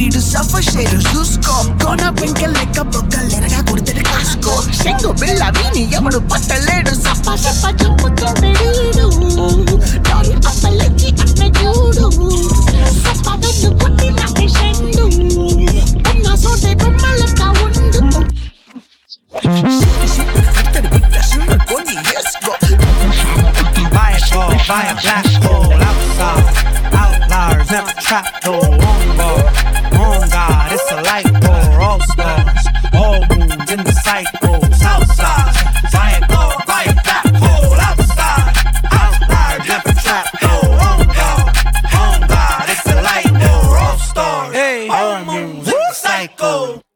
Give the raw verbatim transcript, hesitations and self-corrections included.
వీడు suffer share చూసుకో కోన పెంక లెక్క బొక్కలెరగా కొడుతుడు కాసుకో శంగు బిళ్ళ వీని ఎవడు పట్టలేడు సప్ప సప్ప చెప్పుతుండడు డాలి అప్పలెచ్చి అన్న చూడు సప్ప వెన్ను కొట్టి నాకు షెండు ఉన్న సోటే బొమ్మలక్క ఉండు Buy a ball, buy a black hole outside. Outliers never trap though. On ball, on God, it's a light pole. All stars, all moons in the cycle. Southside, buy a ball, buy a black hole outside. Outliers never trap though. On God, on God, it's a light pole. All stars, all moons in the cycle.